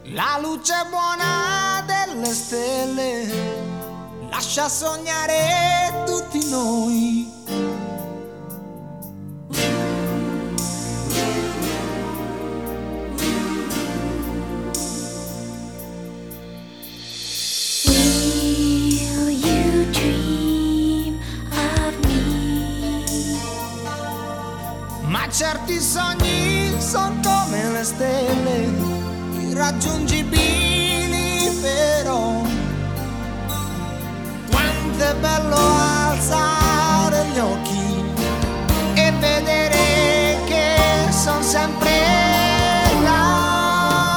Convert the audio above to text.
La luce buona delle stelle lascia sognare tutti noi. Will you dream of me? Ma certi sogni sono come le stelle irraggiungibili